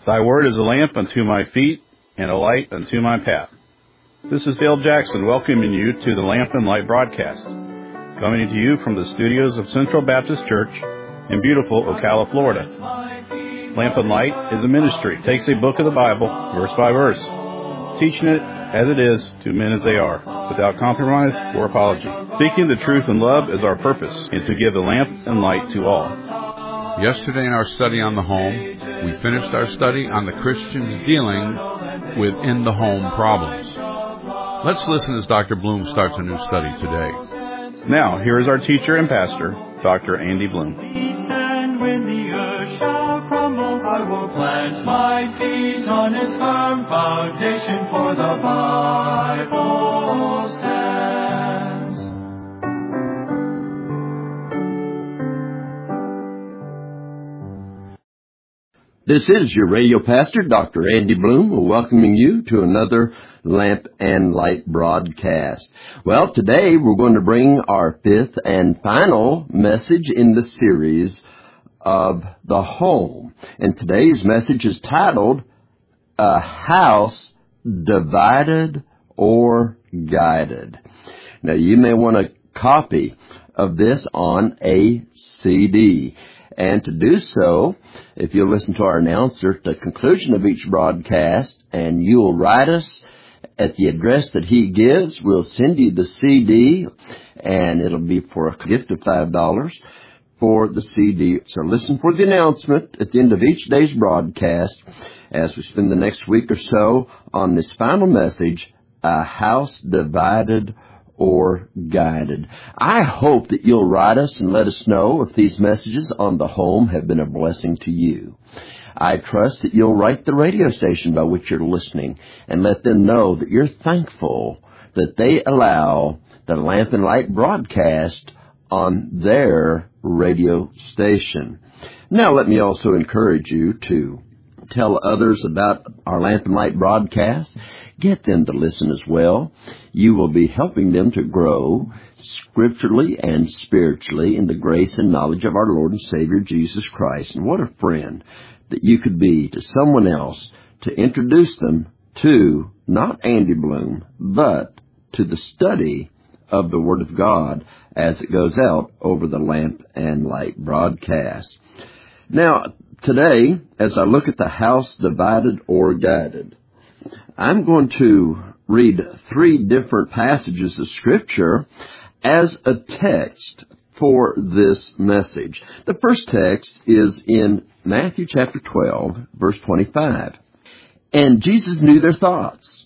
Thy word is a lamp unto my feet and a light unto my path. This is Dale Jackson welcoming you to the Lamp and Light broadcast, coming to you from the studios of Central Baptist Church in beautiful Ocala, Florida. Lamp and Light is a ministry. It takes a book of the Bible, verse by verse, teaching it as it is to men as they are, without compromise or apology. Seeking the truth and love is our purpose, and to give the lamp and light to all. Yesterday in our study on the home, we finished our study on the Christians dealing with in-the-home problems. Let's listen as Dr. Bloom starts a new study today. Now, here is our teacher and pastor, Dr. Andy Bloom. And when the earth shall crumble, I will plant my feet on its firm foundation, for the Bible stands. This is your radio pastor, Dr. Andy Bloom, welcoming you to another Lamp and Light broadcast. Well, today we're going to bring our fifth and final message in the series of the home. And today's message is titled, A House Divided or Guided. Now, you may want a copy of this on a CD. And to do so, if you'll listen to our announcer at the conclusion of each broadcast, and you'll write us at the address that he gives, we'll send you the CD, and it'll be for a gift of $5 for the CD. So listen for the announcement at the end of each day's broadcast as we spend the next week or so on this final message, A House Divided or Guided. I hope that you'll write us and let us know if these messages on the home have been a blessing to you. I trust that you'll write the radio station by which you're listening and let them know that you're thankful that they allow the Lamp and Light broadcast on their radio station. Now, let me also encourage you to tell others about our Lamp and Light broadcast. Get them to listen as well. You will be helping them to grow scripturally and spiritually in the grace and knowledge of our Lord and Savior, Jesus Christ. And what a friend that you could be to someone else to introduce them to not Andy Bloom, but to the study of the Word of God as it goes out over the Lamp and Light broadcast. Now, today, as I look at the house divided or guided, I'm going to read 3 different passages of Scripture as a text for this message. The first text is in Matthew chapter 12, verse 25. And Jesus knew their thoughts,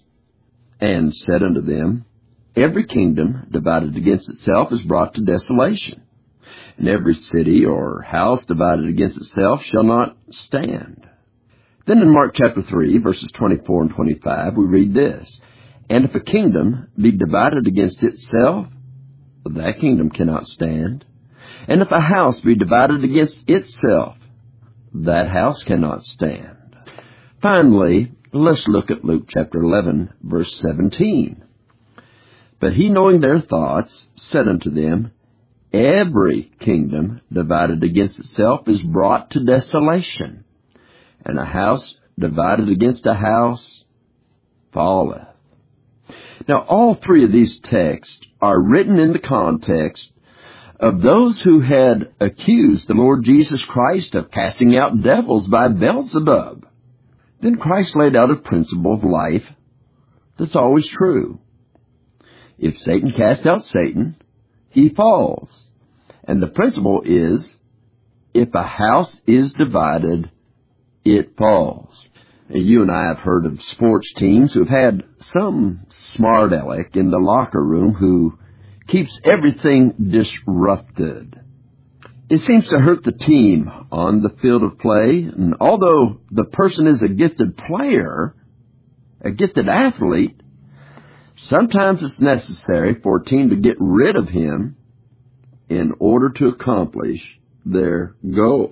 and said unto them, Every kingdom divided against itself is brought to desolation, and every city or house divided against itself shall not stand. Then in Mark chapter 3, verses 24 and 25, we read this, And if a kingdom be divided against itself, that kingdom cannot stand. And if a house be divided against itself, that house cannot stand. Finally, let's look at Luke chapter 11, verse 17. But he, knowing their thoughts, said unto them, Every kingdom divided against itself is brought to desolation, and a house divided against a house falleth. Now, all 3 of these texts are written in the context of those who had accused the Lord Jesus Christ of casting out devils by Beelzebub. Then Christ laid out a principle of life that's always true. If Satan casts out Satan, he falls. And the principle is, if a house is divided, it falls. You and I have heard of sports teams who have had some smart aleck in the locker room who keeps everything disrupted. It seems to hurt the team on the field of play, and although the person is a gifted player, a gifted athlete, sometimes it's necessary for a team to get rid of him in order to accomplish their goal.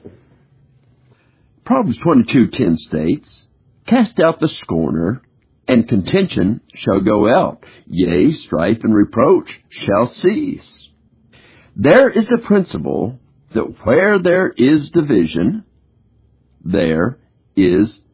Proverbs 22:10 states, Cast out the scorner, and contention shall go out. Yea, strife and reproach shall cease. There is a principle that where there is division, there is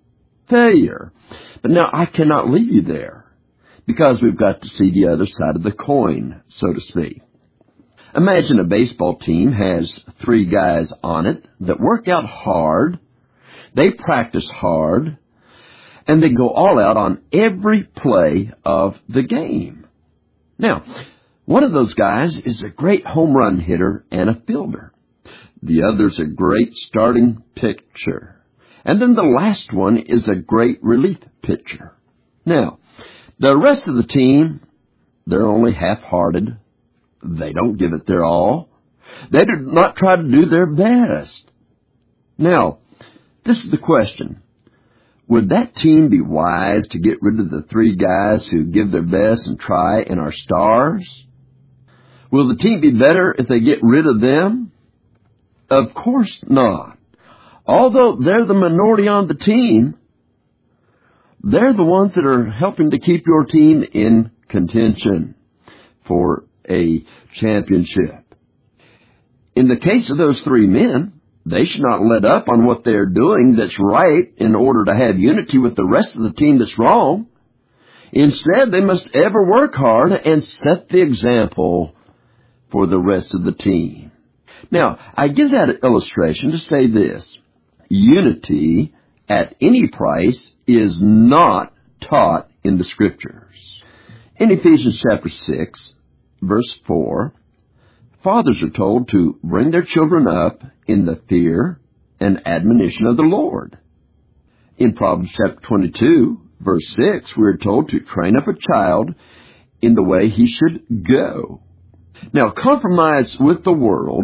failure. But now I cannot leave you there, because we've got to see the other side of the coin, so to speak. Imagine a baseball team has 3 guys on it that work out hard, they practice hard, and they go all out on every play of the game. Now, one of those guys is a great home run hitter and a fielder. The other's a great starting pitcher. And then the last one is a great relief pitcher. Now, the rest of the team, they're only half-hearted. They don't give it their all. They do not try to do their best. Now, this is the question. Would that team be wise to get rid of the 3 guys who give their best and try and are stars? Will the team be better if they get rid of them? Of course not. Although they're the minority on the team, they're the ones that are helping to keep your team in contention for a championship. In the case of those 3 men, they should not let up on what they're doing that's right in order to have unity with the rest of the team that's wrong. Instead, they must ever work hard and set the example for the rest of the team. Now, I give that illustration to say this. Unity at any price is not taught in the Scriptures. In Ephesians chapter 6, verse 4, fathers are told to bring their children up in the fear and admonition of the Lord. In Proverbs chapter 22, verse 6, we are told to train up a child in the way he should go. Now, compromise with the world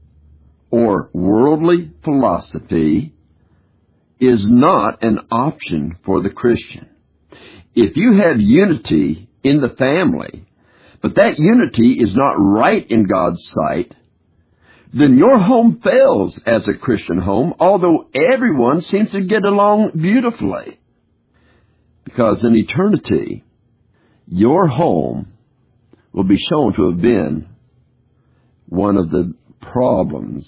or worldly philosophy is not an option for the Christian. If you have unity in the family, but that unity is not right in God's sight, then your home fails as a Christian home, although everyone seems to get along beautifully. Because in eternity, your home will be shown to have been one of the problems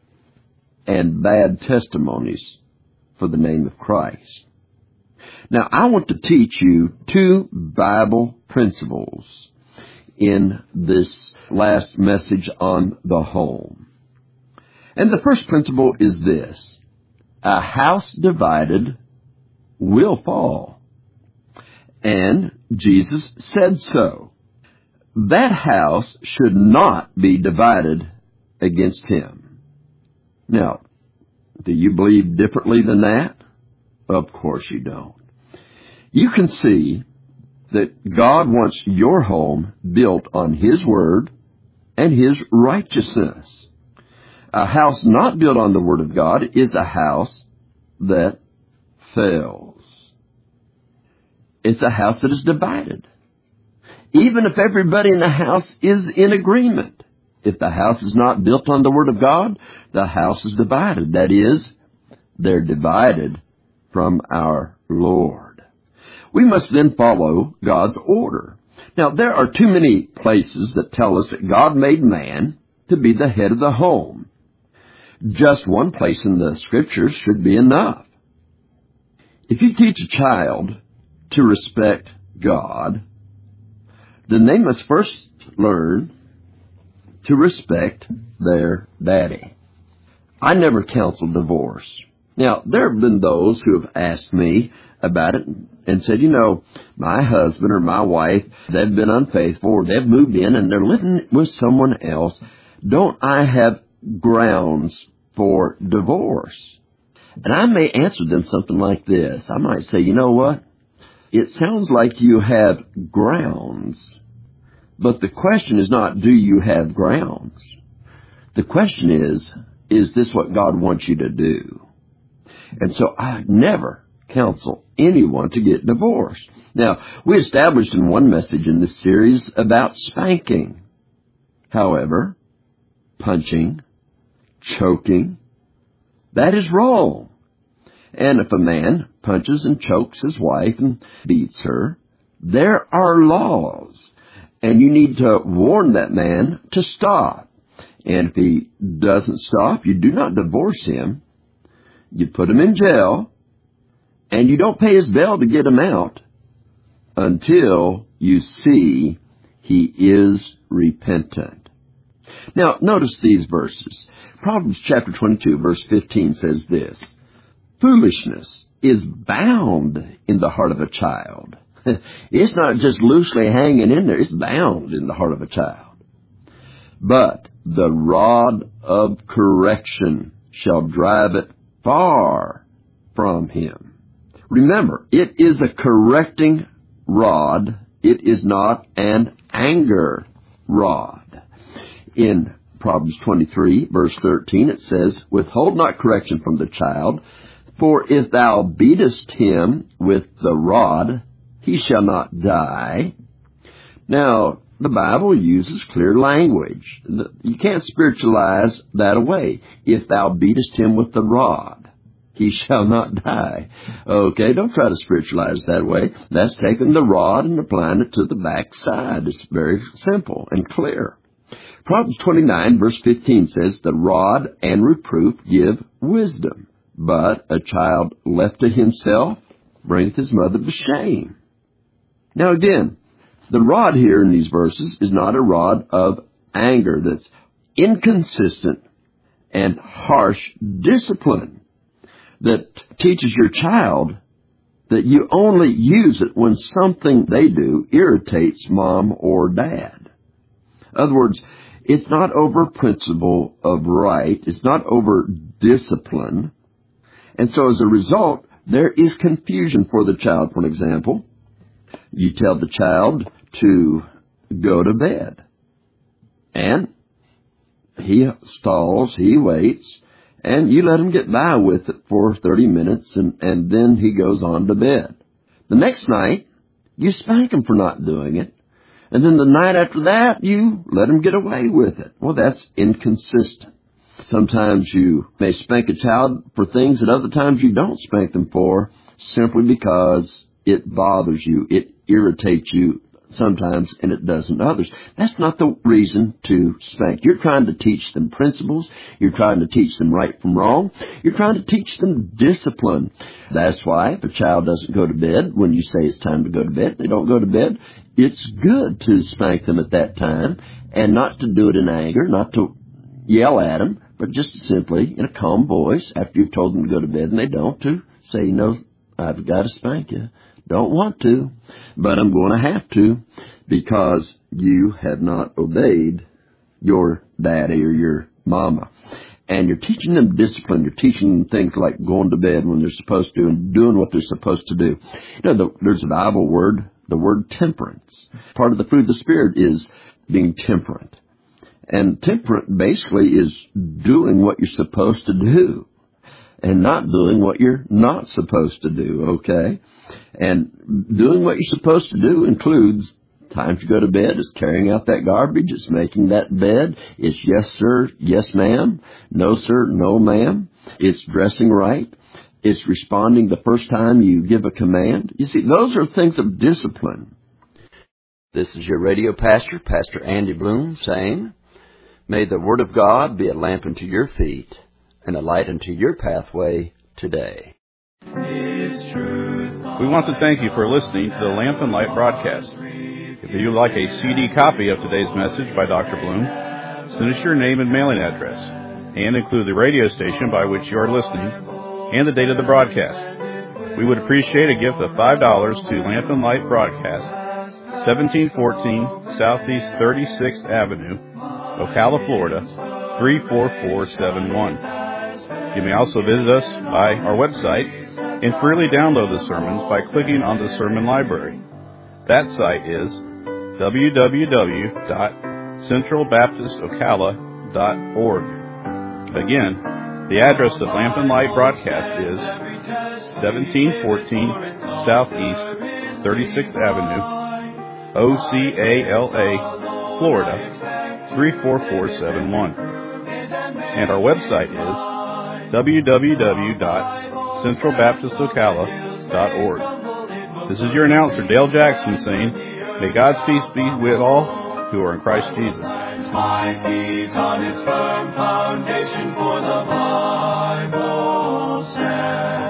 and bad testimonies for the name of Christ. Now, I want to teach you 2 Bible principles in this last message on the home. And the first principle is this: a house divided will fall. And Jesus said so. That house should not be divided against him. Now, do you believe differently than that? Of course you don't. You can see that God wants your home built on His Word and His righteousness. A house not built on the Word of God is a house that fails. It's a house that is divided. Even if everybody in the house is in agreement, if the house is not built on the Word of God, the house is divided. That is, they're divided from our Lord. We must then follow God's order. Now, there are too many places that tell us that God made man to be the head of the home. Just one place in the Scriptures should be enough. If you teach a child to respect God, then they must first learn to respect their daddy. I never counsel divorce. Now, there have been those who have asked me about it and said, my husband or my wife, they've been unfaithful, or they've moved in and they're living with someone else. Don't I have grounds for divorce? And I may answer them something like this. I might say, you know what? It sounds like you have grounds. But the question is not, do you have grounds? The question is this what God wants you to do? And so I never counsel anyone to get divorced. Now, we established in one message in this series about spanking. However, punching, choking, that is wrong. And if a man punches and chokes his wife and beats her, there are laws. And you need to warn that man to stop. And if he doesn't stop, you do not divorce him. You put him in jail, And you don't pay his bell to get him out until you see he is repentant. Now, notice these verses. Proverbs chapter 22, verse 15 says this, "Foolishness is bound in the heart of a child." It's not just loosely hanging in there. It's bound in the heart of a child. "But the rod of correction shall drive it far from him." Remember, it is a correcting rod. It is not an anger rod. In Proverbs 23, verse 13, it says, "Withhold not correction from the child, for if thou beatest him with the rod, he shall not die." Now, the Bible uses clear language. You can't spiritualize that away. If thou beatest him with the rod, he shall not die. Okay, don't try to spiritualize that way. That's taking the rod and applying it to the backside. It's very simple and clear. Proverbs 29, verse 15 says, "The rod and reproof give wisdom, but a child left to himself bringeth his mother to shame." Now again, the rod here in these verses is not a rod of anger that's inconsistent and harsh discipline that teaches your child that you only use it when something they do irritates mom or dad. In other words, it's not over principle of right. It's not over discipline. And so as a result, there is confusion for the child. For example, you tell the child to go to bed. And he stalls, he waits, and you let him get by with it for 30 minutes, and then he goes on to bed. The next night, you spank him for not doing it. And then the night after that, you let him get away with it. Well, that's inconsistent. Sometimes you may spank a child for things that other times you don't spank them for, simply because it bothers you, it irritates you sometimes, and it doesn't others. That's not the reason to spank. You're trying to teach them principles. You're trying to teach them right from wrong. You're trying to teach them discipline. That's why if a child doesn't go to bed, when you say it's time to go to bed, they don't go to bed, it's good to spank them at that time, and not to do it in anger, not to yell at them, but just simply in a calm voice after you've told them to go to bed and they don't, to say, "No, I've got to spank you. Don't want to, but I'm going to have to, because you have not obeyed your daddy or your mama." And you're teaching them discipline. You're teaching them things like going to bed when they're supposed to and doing what they're supposed to do. You know, there's a Bible word, the word temperance. Part of the fruit of the Spirit is being temperate. And temperate basically is doing what you're supposed to do and not doing what you're not supposed to do, okay? And doing what you're supposed to do includes time to go to bed. It's carrying out that garbage. It's making that bed. It's yes, sir, yes, ma'am. No, sir, no, ma'am. It's dressing right. It's responding the first time you give a command. You see, those are things of discipline. This is your radio pastor, Pastor Andy Bloom, saying, may the Word of God be a lamp unto your feet and a light unto your pathway today. We want to thank you for listening to the Lamp and Light broadcast. If you would like a CD copy of today's message by Dr. Bloom, send us your name and mailing address, and include the radio station by which you are listening and the date of the broadcast. We would appreciate a gift of $5 to Lamp and Light Broadcast, 1714 Southeast 36th Avenue, Ocala, Florida, 34471. You may also visit us by our website and freely download the sermons by clicking on the Sermon Library. That site is www.centralbaptistocala.org. Again, the address of Lamp and Light Broadcast is 1714 Southeast 36th Avenue, Ocala, Florida, 34471. And our website is www.centralbaptistocala.org. This is your announcer, Dale Jackson, saying, may God's peace be with all who are in Christ Jesus. My feet on His firm foundation, for the Bible says.